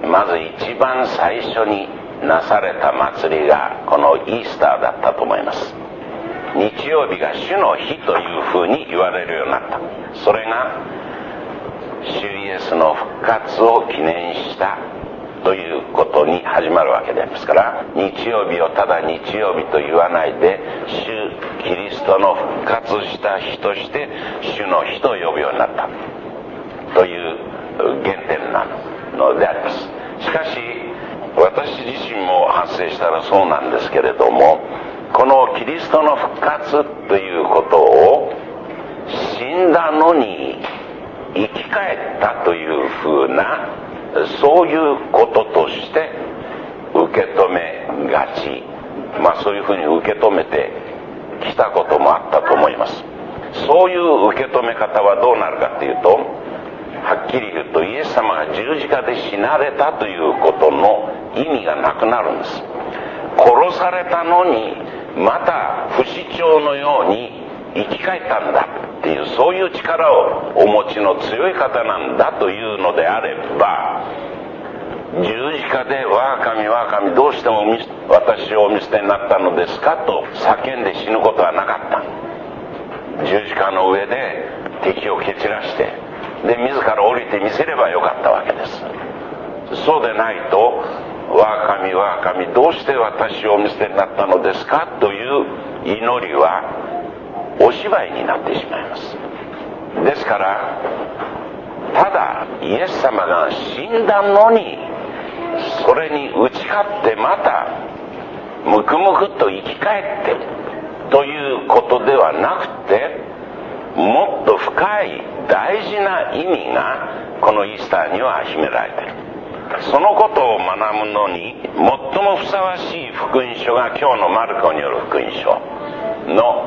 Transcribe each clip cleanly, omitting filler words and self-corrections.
まず一番最初になされた祭りがこのイースターだったと思います。日曜日が主の日というふうに言われるようになった。それが主イエスの復活を記念したということに始まるわけでありますから、日曜日をただ日曜日と言わないで、主キリストの復活した日として主の日と呼ぶようになったという原点なのであります。しかし私自身も発生したらそうなんですけれども、このキリストの復活ということを死んだのに生き返ったというふうな、そういうこととして受け止めがち、そういうふうに受け止めてきたこともあったと思います。そういう受け止め方はどうなるかというと、はっきり言うとイエス様が十字架で死なれたということの意味がなくなるんです。殺されたのにまた不死鳥のように生き返ったんだっていう、そういう力をお持ちの強い方なんだというのであれば、十字架で我が神我が神どうしても私をお見捨てになったのですかと叫んで死ぬことはなかった。十字架の上で敵を蹴散らして、で自ら降りてみせればよかったわけです。そうでないと、我が神我が神どうして私をお見捨てになったのですかという祈りはお芝居になってしまいます。ですからただイエス様が死んだのにそれに打ち勝ってまたムクムクと生き返ってということではなくて、もっと深い大事な意味がこのイースターには秘められている。そのことを学ぶのに最もふさわしい福音書が今日のマルコによる福音書の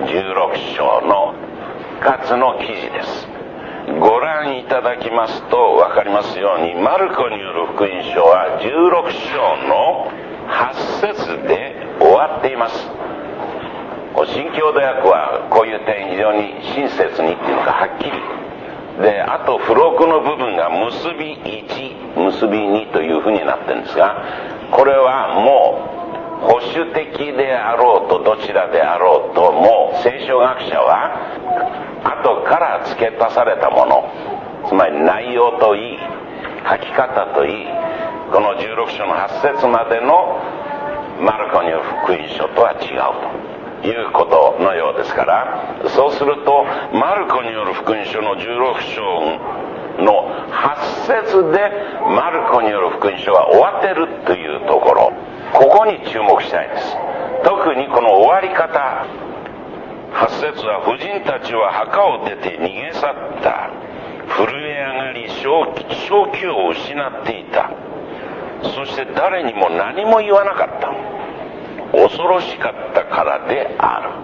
16章の復活の記事です。ご覧いただきますと分かりますように、マルコによる福音書は16章の8節で終わっています。新共同訳はこういう点非常に親切にっていうかはっきりで、あと付録の部分が結び1結び2というふうになってるんですが、これはもう保守的であろうとどちらであろうと、もう聖書学者は後から付け足されたもの、つまり内容といい書き方といい、この16章の8節までのマルコによる福音書とは違うということのようですから、そうするとマルコによる福音書の16章の8節でマルコによる福音書は終わってるというところ、ここに注目したいです。特にこの終わり方、8節は婦人たちは墓を出て逃げ去った、震え上がり正気を失っていた、そして誰にも何も言わなかった、恐ろしかったからである。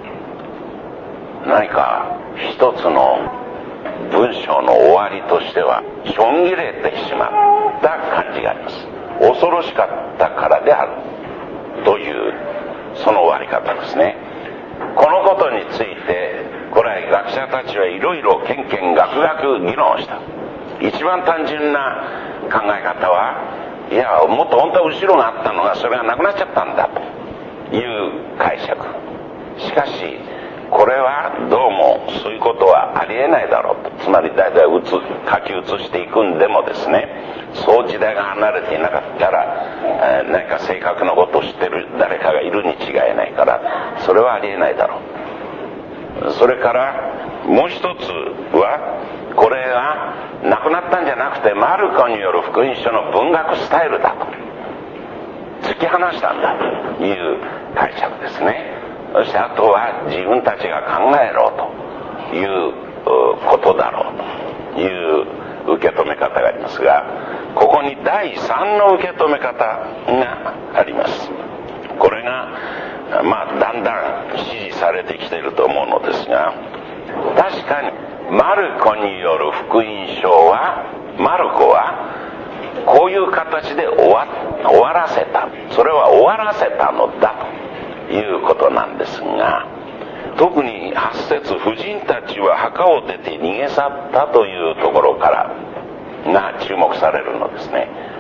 何か一つの文章の終わりとしてはしょんぎれてしまった感じがあります。恐ろしかったからであるというその終わり方ですね。このことについて古来学者たちはいろいろけんけんがくがく議論した。一番単純な考え方は、いやもっと本当は後ろがあったのがそれがなくなっちゃったんだという解釈。しかしこれはどうもそういうことはありえないだろうと。つまりだいたい書き写していくんでもですね、そう時代が離れていなかったら、何か正確なことを知ってる誰かがいるに違いないから、それはありえないだろう。それからもう一つは、これがなくなったんじゃなくてマルコによる福音書の文学スタイルだと突き放したんだという解釈ですね。そしてあとは自分たちが考えろということだろうという受け止め方がありますが、ここに第3の受け止め方があります。これがだんだん支持されてきていると思うのですが、確かにマルコによる福音書は、マルコはこういう形で終わらせた、それは終わらせたのだということなんですが、特に8節婦人たちは墓を出て逃げ去ったというところからが注目されるのですね。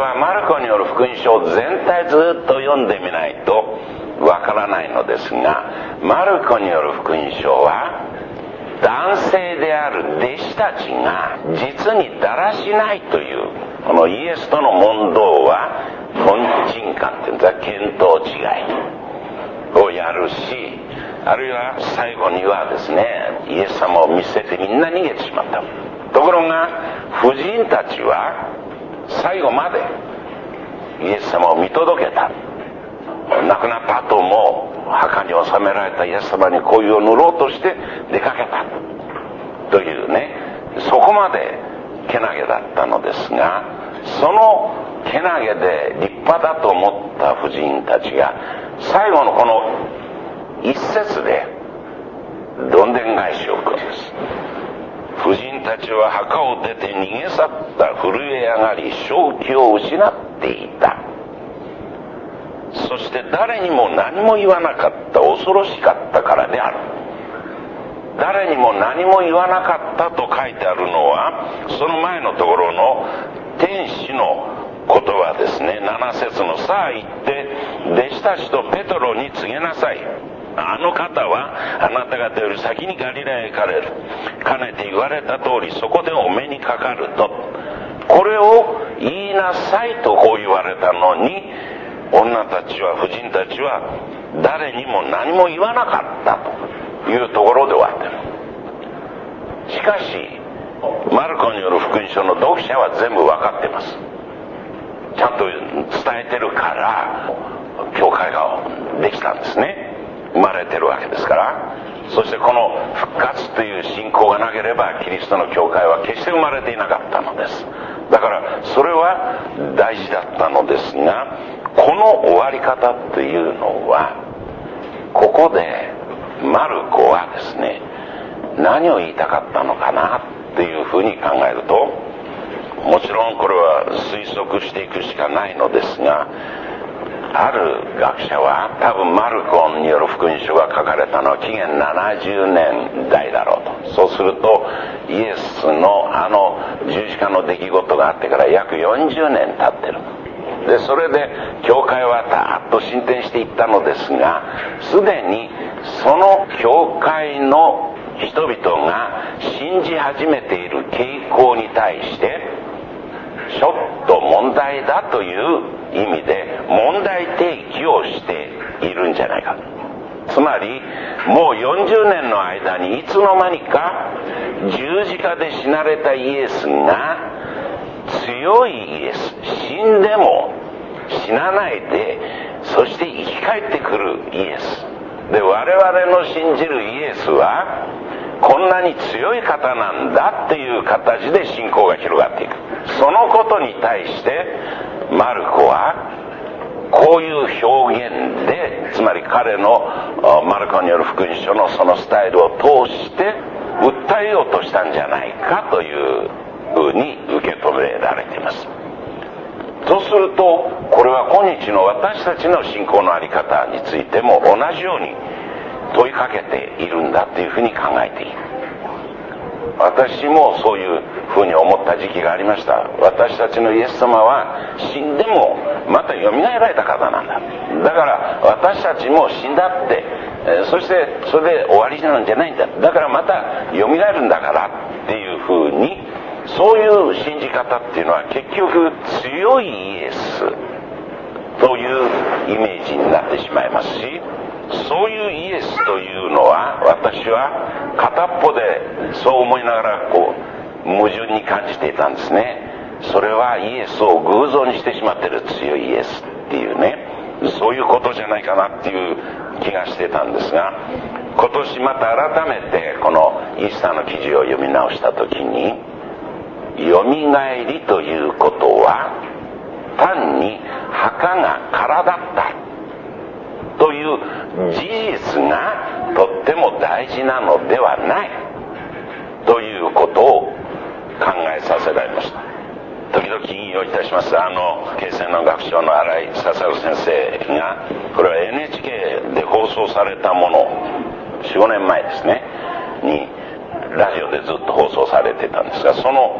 はマルコによる福音書を全体ずっと読んでみないとわからないのですが、マルコによる福音書は男性である弟子たちが実にだらしないというこのイエスとの問答はトンチンカンという見当違いをやるし、あるいは最後にはですね、イエス様を見捨ててみんな逃げてしまった。ところが婦人たちは最後までイエス様を見届けた。亡くなった後も墓に収められたイエス様に香油を塗ろうとして出かけたというね、そこまでけなげだったのですが、そのけなげで立派だと思った婦人たちが最後のこの一節でどんでん返しを食うんです。婦人たちは墓を出て逃げ去った。震え上がり正気を失っていた。そして誰にも何も言わなかった。恐ろしかったからである。誰にも何も言わなかったと書いてあるのは、その前のところの天使の言葉ですね。7節のさあ行って弟子たちとペトロに告げなさい。あの方はあなた方より先にガリラヤへ行かれる。かねて言われた通りそこでお目にかかると。これを言いなさいとこう言われたのに、女たちは婦人たちは誰にも何も言わなかったというところで終わってる。しかしマルコによる福音書の読者は全部分かってます。ちゃんと伝えてるから教会ができたんですね。生まれてるわけですから。そしてこの復活という信仰がなければキリストの教会は決して生まれていなかったのです。だからそれは大事だったのですが、この終わり方というのはここでマルコはですね、何を言いたかったのかなっていうふうに考えると、もちろんこれは推測していくしかないのですが、ある学者は多分マルコによる福音書が書かれたのは紀元70年代だろうと。そうするとイエスのあの十字架の出来事があってから約40年経ってる。でそれで教会はだーっと進展していったのですが、すでにその教会の人々が信じ始めている傾向に対してちょっと問題だという意味で問題提起をしているんじゃないか。つまりもう40年の間にいつの間にか十字架で死なれたイエスが強いイエス、死んでも死なないでそして生き返ってくるイエスで、我々の信じるイエスはこんなに強い方なんだっていう形で信仰が広がっていく。そのことに対してマルコはこういう表現で、つまり彼のマルコによる福音書のそのスタイルを通して訴えようとしたんじゃないかというふうに受け止められています。そうするとこれは今日の私たちの信仰の在り方についても同じように問いかけているんだというふうに考えている。私もそういうふうに思った時期がありました。私たちのイエス様は死んでもまた蘇られた方なんだ。だから私たちも死んだって、そしてそれで終わりなんじゃないんだ。だからまた蘇るんだからっていうふうに、そういう信じ方っていうのは結局強いイエスというイメージになってしまいますし、そういうイエスというのは私は片っぽでそう思いながら矛盾に感じていたんですね。それはイエスを偶像にしてしまっている強いイエスっていうね、そういうことじゃないかなっていう気がしてたんですが、今年また改めてこのイースターの記事を読み直した時に、よみがえりということは単に墓が空だったという事実がとっても大事なのではないということを考えさせられました。時々引用いたします慶泉の学長の新井笹先生が、これは NHK で放送されたもの、 4,5 年前ですねにラジオでずっと放送されてたんですが、その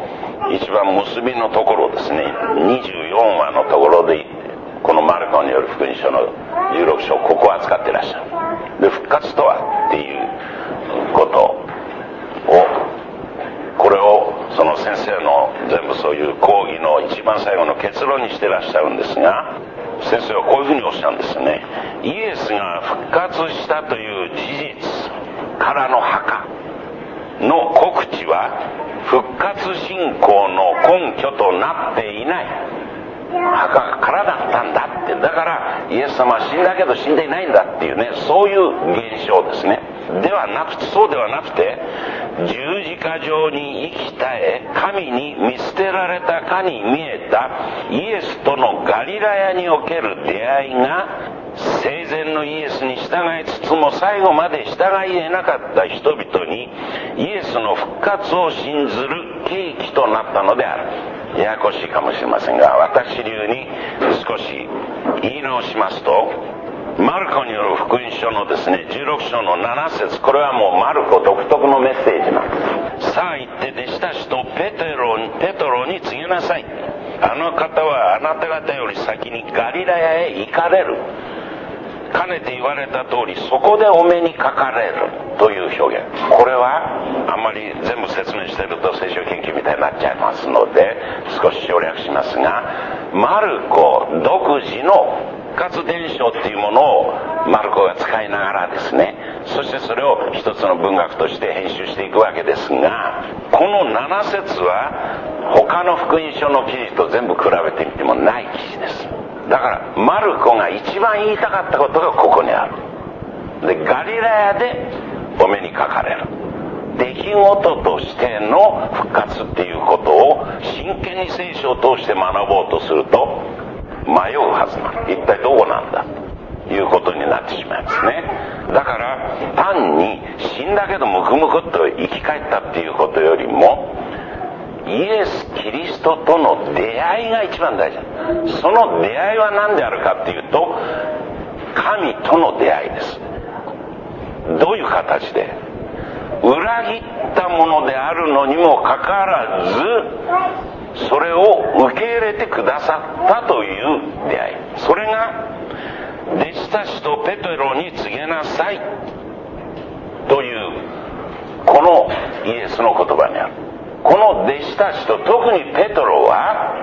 一番結びのところですね、24話のところでこのマルコによる福音書の16章、ここを扱っていらっしゃる。で、復活とはっていうことを、これをその先生の全部そういう講義の一番最後の結論にしていらっしゃるんですが、先生はこういうふうにおっしゃるんですよね。イエスが復活したという事実からの墓の告知は復活信仰の根拠となっていない。墓が空だったんだって、だからイエス様は死んだけど死んでいないんだっていうね、そういう現象ですね。そうではなくて、十字架上に生き絶え神に見捨てられたかに見えたイエスとのガリラヤにおける出会いが、生前のイエスに従いつつも最後まで従い得なかった人々にイエスの復活を信ずる契機となったのである。ややこしいかもしれませんが、私流に少し言い直しますと、マルコによる福音書のですね、16章の7節、これはもうマルコ独特のメッセージなんです。さあ行って弟子たちとペトロに告げなさい。あの方はあなた方より先にガリラヤへ行かれる。かねて言われた通り、そこでお目にかかれるという表現。これはあんまり全部説明してると聖書研究みたいになっちゃいますので少し省略しますが、マルコ独自の復活伝承っていうものをマルコが使いながらですね、そしてそれを一つの文学として編集していくわけですが、この7節は他の福音書の記事と全部比べてみてもない記事です。だからマルコが一番言いたかったことがここにある。で、ガリラヤでお目にかかれる。出来事としての復活っていうことを真剣に聖書を通して学ぼうとすると迷うはずなの。一体どこなんだということになってしまいますね。だから単に死んだけどムクムクっと生き返ったっていうことよりも、イエス・キリストとの出会いが一番大事だ。その出会いは何であるかっていうと、神との出会いです。どういう形で？裏切ったものであるのにもかかわらず、それを受け入れてくださったという出会い。それが弟子たちとペテロに告げなさいというこのイエスの言葉にある。この弟子たちと特にペテロは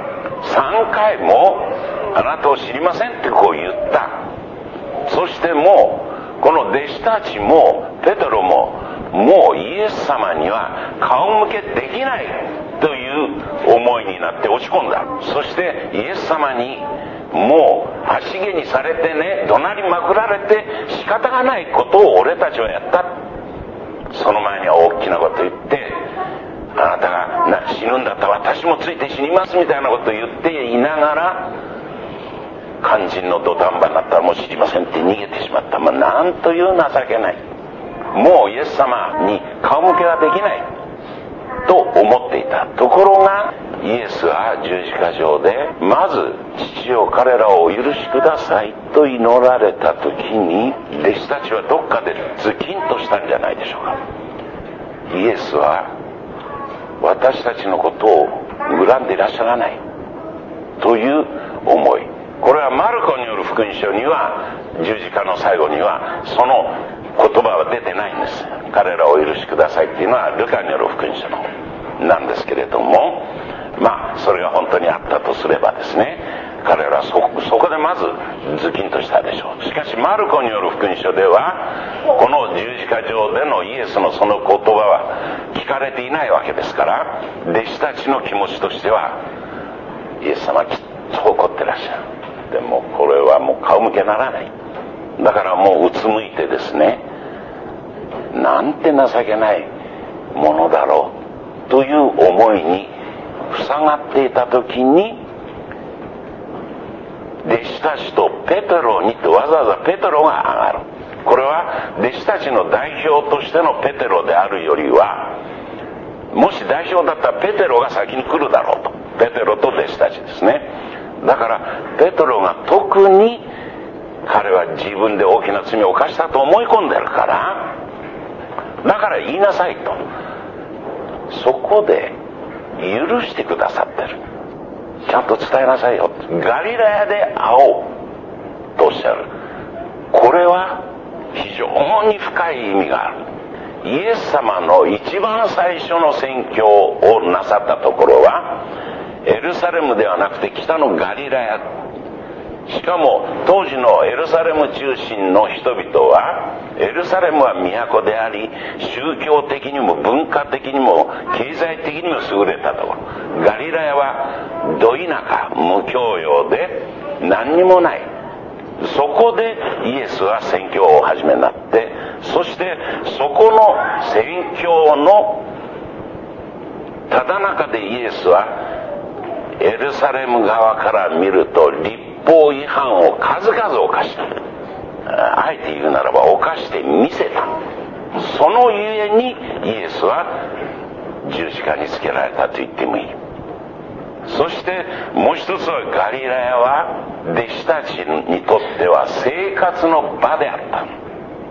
3回もあなたを知りませんってこう言った。そしてもうこの弟子たちもペテロももうイエス様には顔向けできないという思いになって落ち込んだ。そしてイエス様にもう足毛にされてね、怒鳴りまくられて仕方がないことを俺たちはやった。その前には大きなこと言って、あなたが死ぬんだったら私もついて死にますみたいなことを言っていながら、肝心の土壇場になったらもう知りませんって逃げてしまった。なんという情けない。もうイエス様に顔向けはできないと思っていたところが、イエスは十字架上でまず父よ彼らをお許しくださいと祈られた時に、弟子たちはどっかでズキンとしたんじゃないでしょうか。イエスは私たちのことを恨んでいらっしゃらないという思い。これはマルコによる福音書には、十字架の最後にはその言葉は出てないんです。彼らをお許しくださいっていうのはルカによる福音書のなんですけれども、それが本当にあったとすればですね、彼らはそこでまずズキンとしたでしょう。しかしマルコによる福音書ではこの十字架上でのイエスのその言葉は聞かれていないわけですから、弟子たちの気持ちとしてはイエス様はきっと怒ってらっしゃる。でもこれはもう顔向けならない。だからもううつむいてですね、なんて情けないものだろうという思いに塞がっていた時に、弟子たちとペテロにとわざわざペテロが上がる。これは弟子たちの代表としてのペテロであるよりは、もし代表だったらペテロが先に来るだろうと。ペテロと弟子たちですね。だからペテロが特に彼は自分で大きな罪を犯したと思い込んでるから、だから言いなさいと。そこで許してくださってる。ちゃんと伝えなさいよ。ガリラヤで会おうとおっしゃる。これは非常に深い意味がある。イエス様の一番最初の宣教をなさったところはエルサレムではなくて北のガリラヤ。しかも当時のエルサレム中心の人々は、エルサレムは都であり、宗教的にも文化的にも経済的にも優れたところ。ガリラヤはど田舎、無教養で何にもない。そこでイエスは宣教をお始めになって、そしてそこの宣教のただ中でイエスはエルサレム側から見ると立法違反を数々犯した。あえて言うならば犯してみせた。そのゆえにイエスは十字架につけられたと言ってもいい。そしてもう一つは、ガリラヤは弟子たちにとっては生活の場であった。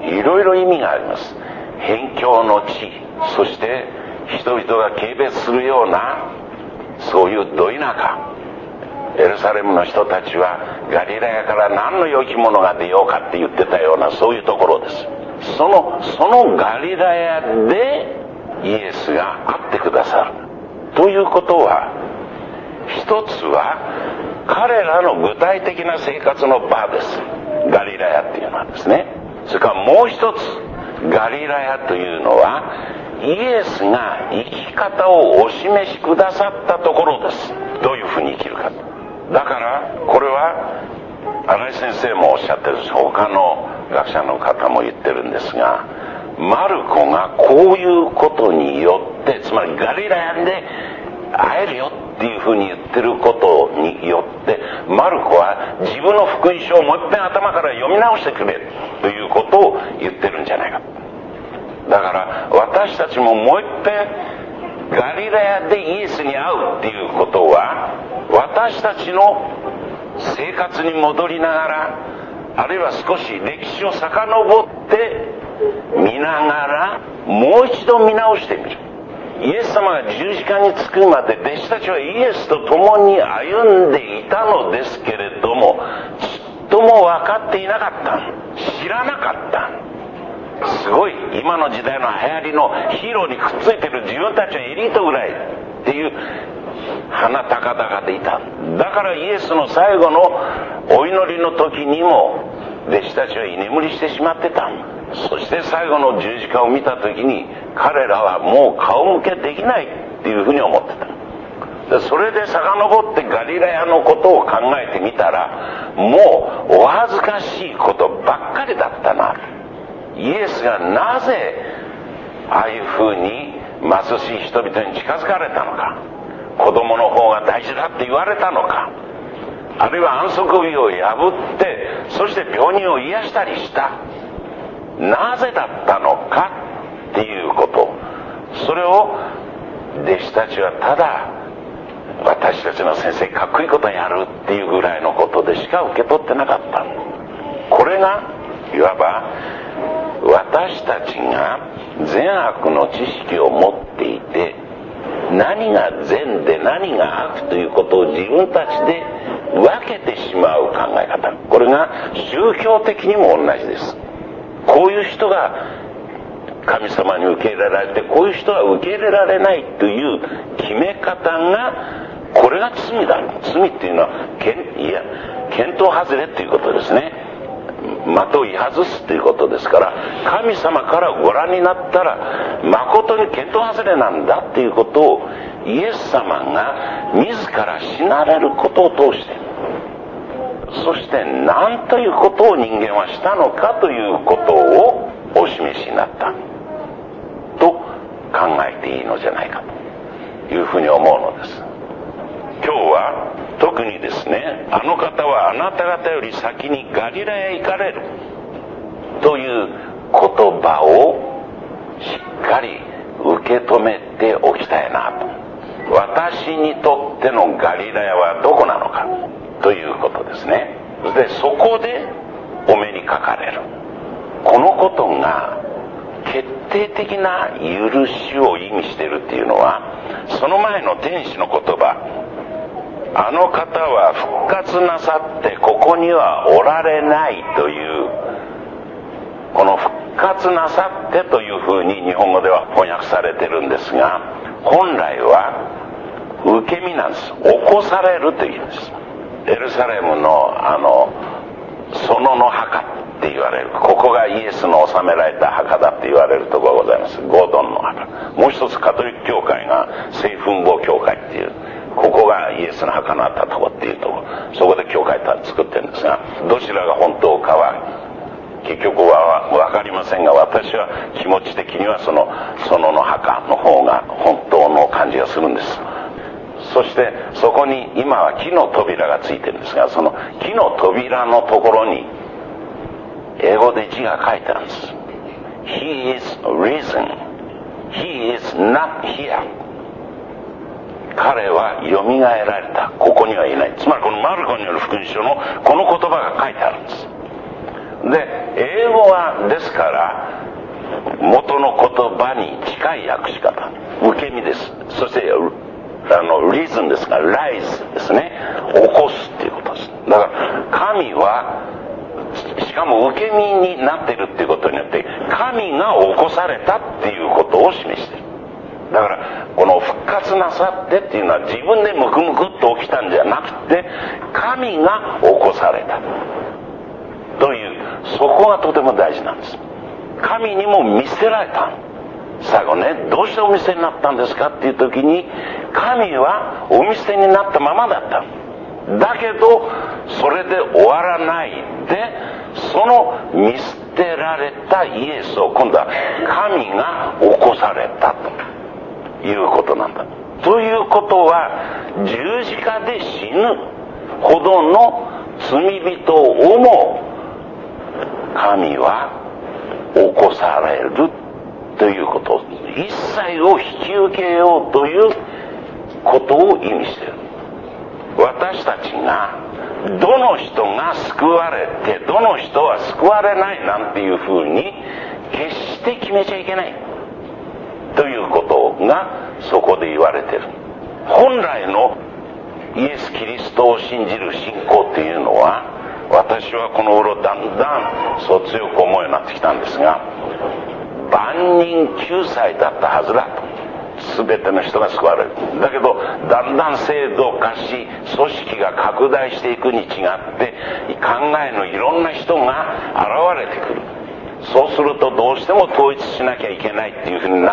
いろいろ意味があります。辺境の地、そして人々が軽蔑するようなそういうど田舎。エルサレムの人たちはガリラヤから何の良きものが出ようかって言ってたような、そういうところです。そのガリラヤでイエスが会ってくださるということは、一つは彼らの具体的な生活の場です。ガリラヤっていうのはですね。それからもう一つ、ガリラヤというのはイエスが生き方をお示しくださったところです。どういうふうに生きるか。だからこれは新井先生もおっしゃってるし、他の学者の方も言ってるんですが、マルコがこういうことによって、つまりガリラヤで会えるよっていうふうに言ってることによって、マルコは自分の福音書をもう一遍頭から読み直してくれということを言ってるんじゃないか。だから私たちももう一遍ガリラヤでイエスに会うっていうことは、私たちの生活に戻りながら、あるいは少し歴史を遡って見ながら、もう一度見直してみる。イエス様が十字架につくまで弟子たちはイエスと共に歩んでいたのですけれども、ちっとも分かっていなかった。知らなかった。すごい今の時代の流行りのヒーローにくっついてる自分たちはエリートぐらいっていう鼻高々でいた。だからイエスの最後のお祈りの時にも弟子たちは居眠りしてしまってた。そして最後の十字架を見た時に彼らはもう顔向けできないっていうふうに思ってた。でそれで遡ってガリラヤのことを考えてみたら、もうお恥ずかしいことばっかりだったな。イエスがなぜああいうふうに貧しい人々に近づかれたのか、子供の方が大事だって言われたのか、あるいは安息日を破ってそして病人を癒したりした、なぜだったのかっていうこと、それを弟子たちはただ私たちの先生かっこいいことやるっていうぐらいのことでしか受け取ってなかった。これがいわば私たちが善悪の知識を持っていて、何が善で何が悪ということを自分たちで分けてしまう考え方、これが宗教的にも同じです。こういう人が神様に受け入れられて、こういう人は受け入れられないという決め方が、これが罪だ。罪っていうのは見当外れっていうことですね。的を言い外すということですから、神様からご覧になったら誠に見当外れなんだっていうことをイエス様が自ら死なれることを通して、そして何ということを人間はしたのかということをお示しになったと考えていいのじゃないかというふうに思うのです。今日は特にですね、あの方はあなた方より先にガリラヤへ行かれるという言葉をしっかり受け止めておきたいなと。私にとってのガリラヤはどこなのかということですね。でそこでお目にかかれる。このことが決定的な許しを意味しているっていうのは、その前の天使の言葉、あの方は復活なさってここにはおられないという、この復活なさってというふうに日本語では翻訳されてるんですが、本来は受け身なんです。起こされるという意味です。エルサレムの園の墓って言われる、ここがイエスの納められた墓だって言われるところがございます。ゴードンの墓。もう一つカトリック教会が聖墳墓教会っていう、ここがイエスの墓のあったところっていうところ、そこで教会作ってるんですが、どちらが本当かは結局は分かりませんが、私は気持ち的にはその園の墓の方が本当の感じがするんです。そしてそこに今は木の扉がついてるんですが、その木の扉のところに英語で字が書いてあるんです。 He is risen, He is not here。 彼はよみがえられた、ここにはいない。つまりこのマルコによる福音書のこの言葉が書いてあるんです。で、英語はですから元の言葉に近い訳し方、受け身です。そしてリズンですが、ライズですね、起こすっていうことです。だから神はしかも受け身になっているっていうことによって神が起こされたっていうことを示している。だからこの復活なさってっていうのは自分でムクムクっと起きたんじゃなくて、神が起こされたという、そこがとても大事なんです。神にも見せられた。最後ね、どうしてお見せになったんですかっていう時に、神はお見せになったままだった。だけどそれで終わらないで、その見捨てられたイエスを今度は神が起こされたということなんだ。ということは、十字架で死ぬほどの罪人をも神は起こされるということ、一切を引き受けようということを意味している。私たちがどの人が救われてどの人は救われないなんていうふうに決して決めちゃいけないということがそこで言われている。本来のイエス・キリストを信じる信仰っていうのは、私はこの頃だんだんそう強く思うようになってきたんですが、万人救済だったはずだと。全ての人が救われる。だけどだんだん制度化し、組織が拡大していくに違って、考えのいろんな人が現れてくる。そうするとどうしても統一しなきゃいけないっていうふうになって、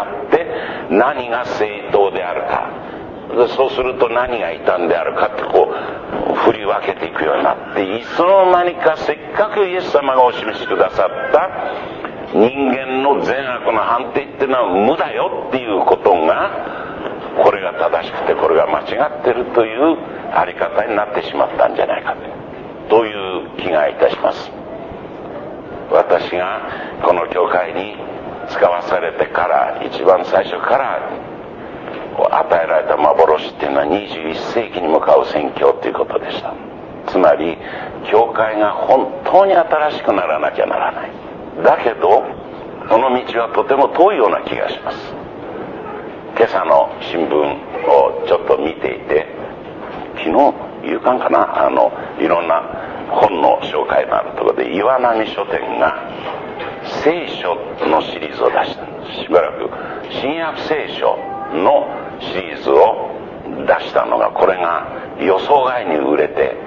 何が正当であるか、そうすると何が異端であるかってこう振り分けていくようになって、いつの間にかせっかくイエス様がお示しくださった人間の善悪の判定っていうのは無だよっていうことが、これが正しくてこれが間違ってるというあり方になってしまったんじゃないかという気がいたします。私がこの教会に使わされてから、一番最初から与えられた幻っていうのは21世紀に向かう宣教ということでした。つまり教会が本当に新しくならなきゃならない。だけどこの道はとても遠いような気がします。今朝の新聞をちょっと見ていて、昨日夕刊かな、いろんな本の紹介のあるところで岩波書店が聖書のシリーズを出したんです。しばらく新約聖書のシリーズを出したのが、これが予想外に売れて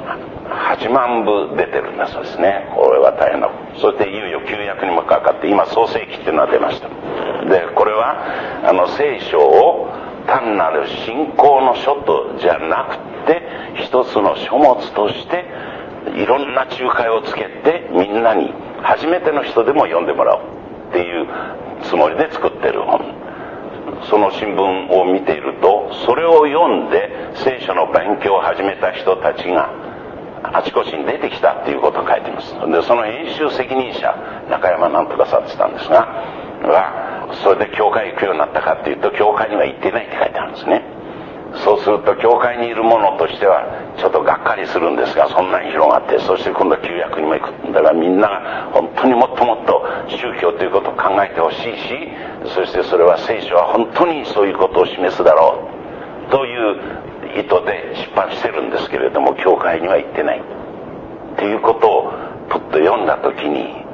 8万部出てるんだそうですね。これは大変な。そしていよいよ旧約にもかかって、今創世記っていうのが出ました。でこれは聖書を単なる信仰の書とじゃなくて、一つの書物としていろんな仲介をつけて、みんなに初めての人でも読んでもらおうっていうつもりで作ってる本。その新聞を見ていると、それを読んで聖書の勉強を始めた人たちがあちこちに出てきたっていうことを書いています。でその編集責任者中山なんとかさんって言ったんですが、それで教会行くようになったかっていうと、教会には行ってないって書いてあるんですね。そうすると教会にいる者としてはちょっとがっかりするんですが、そんなに広がって、そして今度は旧約にも行く。 だからみんなが本当にもっともっと宗教ということを考えてほしいし、そしてそれは聖書は本当にそういうことを示すだろうという意図で出版してるんですけれども、教会には行ってないっていうことをポッと読んだ時に、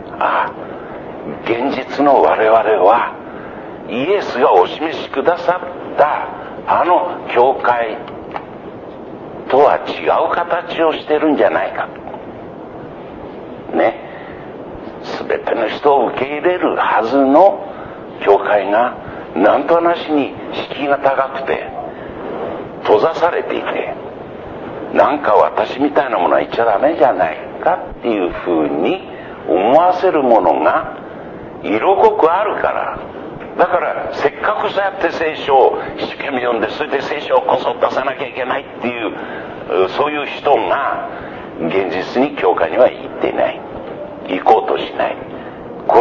現実の我々はイエスがお示しくださったあの教会とは違う形をしてるんじゃないかね。全ての人を受け入れるはずの教会がなんとなしに敷居が高くて閉ざされていて、なんか私みたいなものは言っちゃダメじゃないかっていうふうに思わせるものが色濃くあるから、だからせっかくそうやって聖書を一生懸命読んで、それで聖書をこそ出さなきゃいけないっていう、そういう人が現実に教会には行っていない、行こうとしない。こ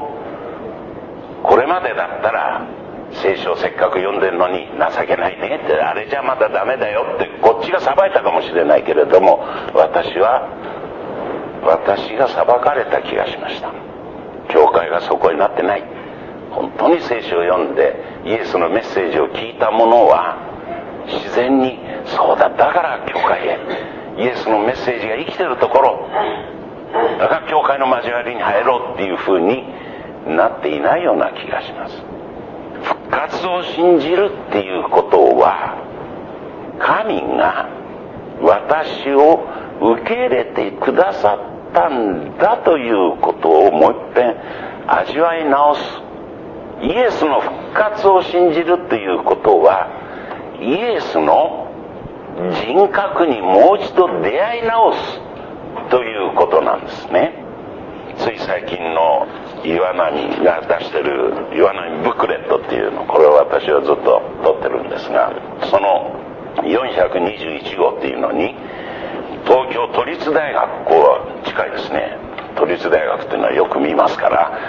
れまでだったら聖書をせっかく読んでるのに情けないねって、あれじゃまだダメだよってこっちが裁いたかもしれないけれども、私が裁かれた気がしました。教会がそこになってない。本当に聖書を読んでイエスのメッセージを聞いた者は自然にそうだ、だから教会へ、イエスのメッセージが生きてるところだから教会の交わりに入ろうっていうふうになっていないような気がします。復活を信じるっていうことは、神が私を受け入れてくださったんだということをもう一遍味わい直す。イエスの復活を信じるということは、イエスの人格にもう一度出会い直すということなんですね。つい最近の岩波が出してる岩波ブックレットっていうの、これを私はずっと取ってるんですが、その421号っていうのに東京都立大学、ここは近いですね。都立大学っていうのはよく見ますから、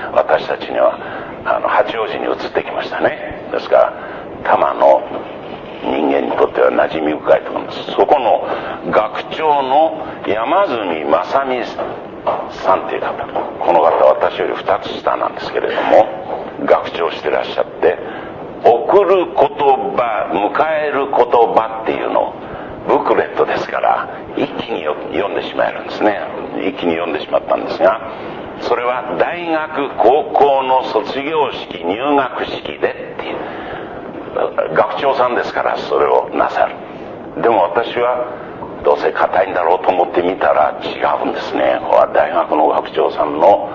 私たちには八王子に移ってきましたね。ですから多摩の人間にとっては馴染み深いと思います。そこの学長の山住正美さんという方、この方は私より2つ下なんですけれども、学長してらっしゃって、送る言葉、迎える言葉っていうのをブックレットですから一気に読んでしまえるんですね。一気に読んでしまったんですが、それは大学高校の卒業式入学式でっていう、学長さんですからそれをなさる。でも私はどうせ硬いんだろうと思って見たら違うんですね。これは大学の学長さんの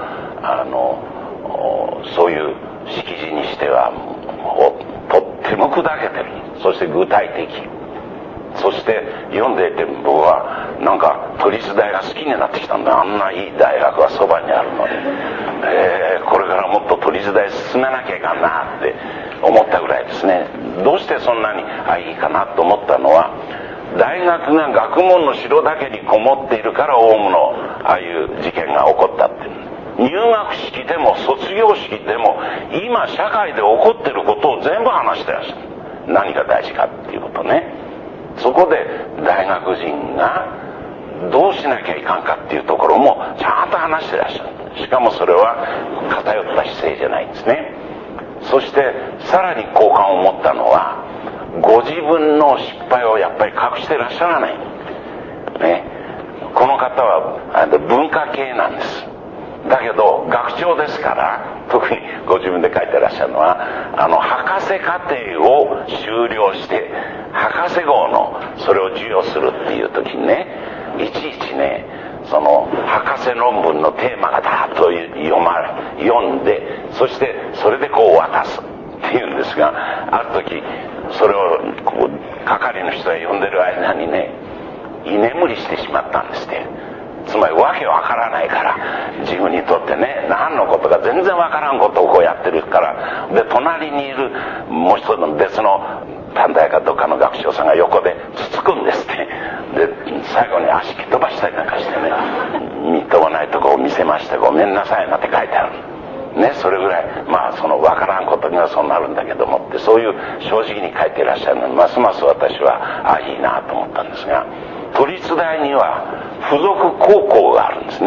そういう式辞にしてはとっても砕けてる。そして具体的。そして読んでいて僕はなんか都立大が好きになってきたんだ。あんないい大学がそばにあるのに、これからもっと都立大進めなきゃいかんなって思ったぐらいですね。どうしてそんなにいいかなと思ったのは、大学が学問の城だけにこもっているからオウムのああいう事件が起こったっていう。入学式でも卒業式でも今社会で起こっていることを全部話してらっしゃる。何が大事かっていうことね。そこで大学人がどうしなきゃいかんかっていうところもちゃんと話してらっしゃる。しかもそれは偏った姿勢じゃないんですね。そしてさらに好感を持ったのは、ご自分の失敗をやっぱり隠してらっしゃらない、ね、この方は文化系なんです。だけど学長ですから、特にご自分で書いてらっしゃるのは博士課程を修了して博士号のそれを授与するっていう時にね、いちいちね、その博士論文のテーマがだーっと読んで、そしてそれでこう渡すっていうんですが、ある時それをこう係の人が読んでる間にね、居眠りしてしまったんですって。つまりわけわからないから、自分にとってね、何のことか全然わからんことをこうやってるから、で隣にいるもう一つの別の短大かどっかの学長さんが横でつつくんですって。で最後に足蹴飛ばしたりなんかしてね、みっともないとこを見せましてごめんなさいなって書いてあるね。それぐらいそのわからんことにはそうなるんだけどもって、そういう正直に書いていらっしゃるのにますます私はいいなと思ったんですが、都立大には付属高校があるんですね。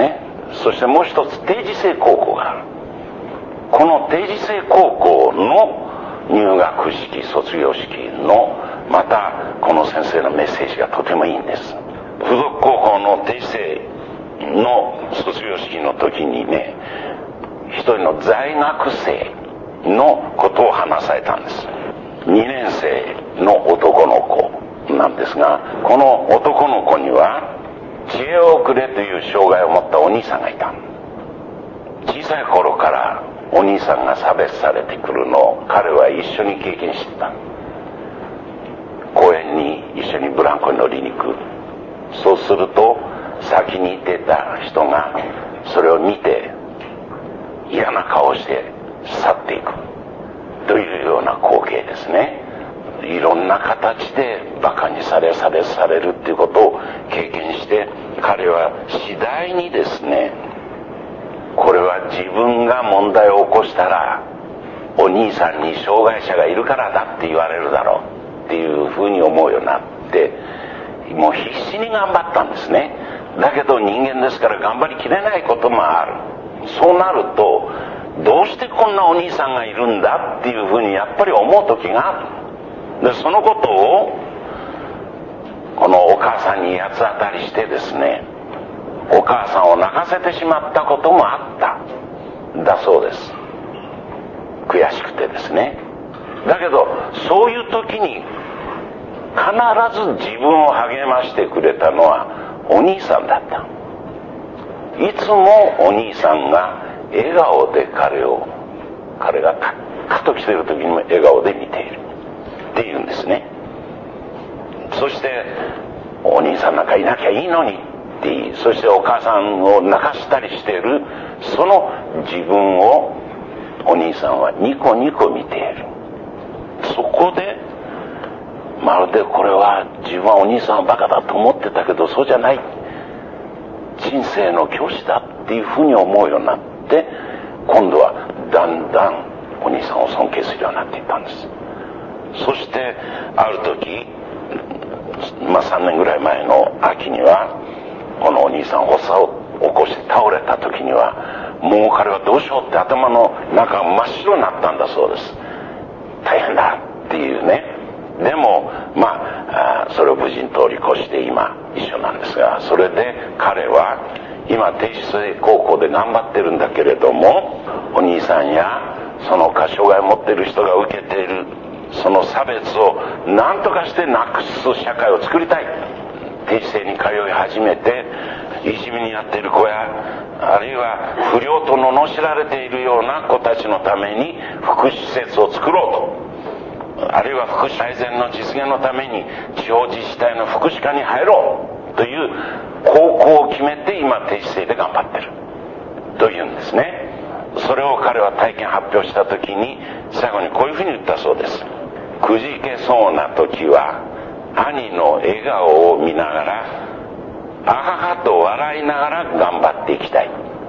そしてもう一つ定時制高校がある。この定時制高校の入学式、卒業式のまたこの先生のメッセージがとてもいいんです。付属高校の定時制の卒業式の時にね、一人の在学生のことを話されたんです。2年生の男の子なんですが、この男の子には知恵遅れという障害を持ったお兄さんがいた。小さい頃からお兄さんが差別されてくるのを彼は一緒に経験してた。公園に一緒にブランコに乗りに行く。そうすると先にいてた人がそれを見て嫌な顔をして去っていくというような光景ですね。いろんな形でバカにされ差別されるっていうことを経験して、彼は次第にですね、これは自分が問題を起こしたらお兄さんに障害者がいるからだって言われるだろうっていうふうに思うようになって、もう必死に頑張ったんですね。だけど人間ですから頑張りきれないこともある。そうなるとどうしてこんなお兄さんがいるんだっていうふうにやっぱり思う時がある。でそのことをこのお母さんに八つ当たりしてですね、お母さんを泣かせてしまったこともあっただそうです。悔しくてですね。だけどそういう時に必ず自分を励ましてくれたのはお兄さんだった。いつもお兄さんが笑顔で彼がカッカと来ている時にも笑顔で見ているっていうんですね。そしてお兄さんなんかいなきゃいいのにって言い、そしてお母さんを泣かしたりしているその自分をお兄さんはニコニコ見ている。そこでまるでこれは自分はお兄さんはバカだと思ってたけどそうじゃない、人生の教師だっていうふうに思うようになって、今度はだんだんお兄さんを尊敬するようになっていったんです。そしてある時、3年ぐらい前の秋にはこのお兄さん発作を起こして倒れた時にはもう彼はどうしようって頭の中が真っ白になったんだそうです。大変だっていうね。でもそれを無事に通り越して今一緒なんですが、それで彼は今定時制高校で頑張ってるんだけれども、お兄さんやその障害を持っている人が受けているその差別を何とかしてなくす社会を作りたい。定時制に通い始めていじめになっている子やあるいは不良と罵られているような子たちのために福祉施設を作ろうと、あるいは福祉改善の実現のために地方自治体の福祉課に入ろうという高校を決めて今定時制で頑張ってるというんですね。それを彼は体験発表した時に最後にこういうふうに言ったそうです。くじけそうな時は兄の笑顔を見ながらあははと笑いながら頑張っていきたい。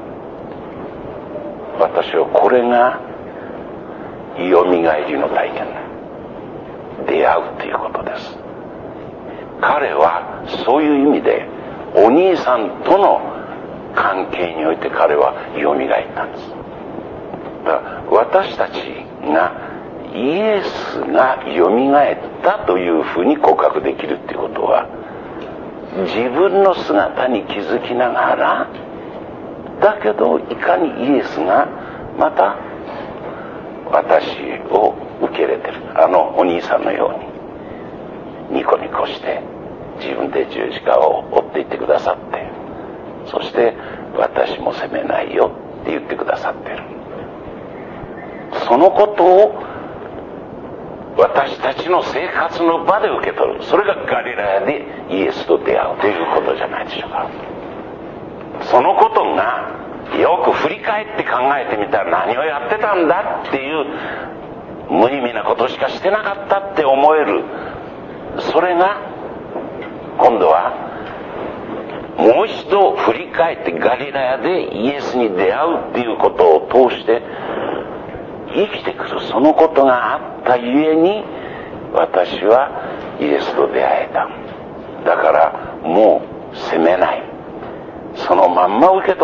私はこれがよみがえりの体験だ。出会うということです。彼はそういう意味でお兄さんとの関係において彼はよみがえったんです。だから私たちがイエスがよみがえったというふうに告白できるっていうことは、自分の姿に気づきながらだけどいかにイエスがまた私を受け入れてる、お兄さんのようにニコニコして自分で十字架を追っていってくださって、そして私も責めないよって言ってくださってる。そのことを私たちの生活の場で受け取る。それがガリラヤでイエスと出会うということじゃないでしょうか。そのことがよく振り返って考えてみたら何をやってたんだっていう無意味なことしかしてなかったって思える。それが今度はもう一度振り返ってガリラヤでイエスに出会うっていうことを通して生きてくる。そのことがあったゆえに私はイエスと出会えた。だからもう責めない、そのまんま受け止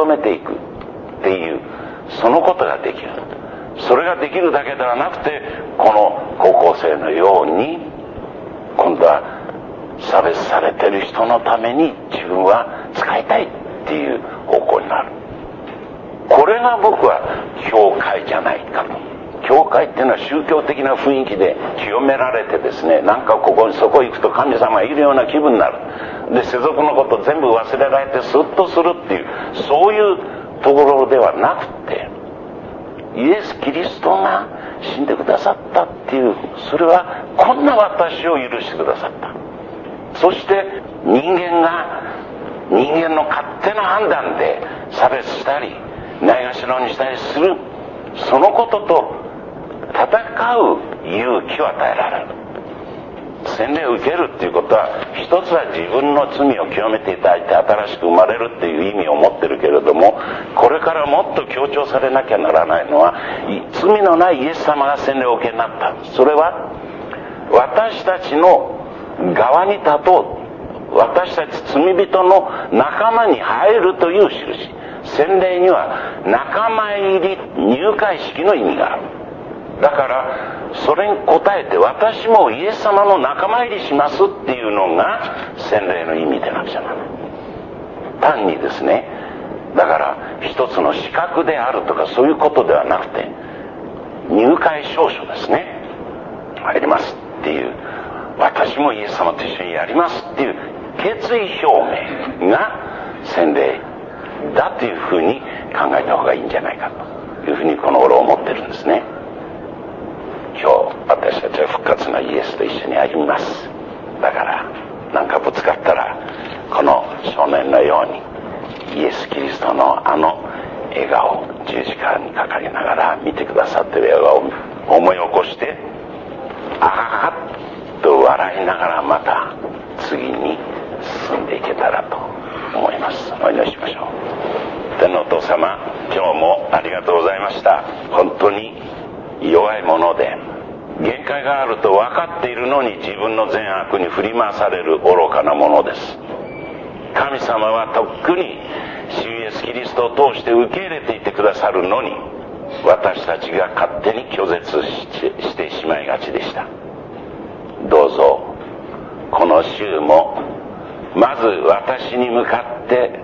めていくっていう、そのことができる。それができるだけではなくて、この高校生のように今度は差別されてる人のために自分は使いたいっていう方向になる。これが僕は教会じゃないかと。教会っていうのは宗教的な雰囲気で清められてですね、なんかそこ行くと神様がいるような気分になる。で、世俗のこと全部忘れられてスッとするっていう、そういうところではなくて、イエス・キリストが死んでくださったっていう、それはこんな私を許してくださった。そして人間の勝手な判断で差別したりないがしろにしたりする、そのことと戦う勇気を与えられる。洗礼を受けるっていうことは、一つは自分の罪を清めていただいて新しく生まれるっていう意味を持ってるけれども、これからもっと強調されなきゃならないのは、罪のないイエス様が洗礼をお受けになった。それは私たちの側に立とう、私たち罪人の仲間に入るという印。洗礼には仲間入り入会式の意味がある。だからそれに応えて、私もイエス様の仲間入りしますっていうのが洗礼の意味でなくちゃならない。単にですね、だから一つの資格であるとかそういうことではなくて、入会証書ですね、入りますっていう、私もイエス様と一緒にやりますっていう決意表明が洗礼だというふうに考えた方がいいんじゃないかというふうにこの頃思ってるんですね。今日私たちは復活のイエスと一緒に歩みます。だから何かぶつかったら、この少年のようにイエス・キリストのあの笑顔、十字架にかかりながら見てくださっている笑顔を思い起こして、ああっと笑いながらまた次に進んでいけたらと思います。お祈りしましょう。天のお父様、今日もありがとうございました。本当に弱いもので、限界があると分かっているのに自分の善悪に振り回される愚かなものです。神様はとっくに主イエスキリストを通して受け入れていてくださるのに、私たちが勝手に拒絶してしまいがちでした。どうぞこの週もまず私に向かって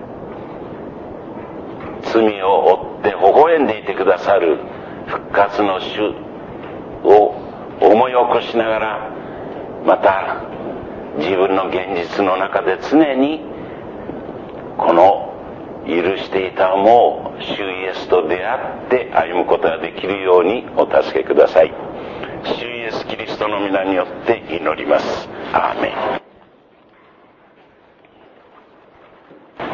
罪を負って微笑んでいてくださる復活の主を思い起こしながら、また自分の現実の中で常にこの許していたもう主イエスと出会って歩むことができるようにお助けください。主イエスキリストの皆によって祈ります。アーメン。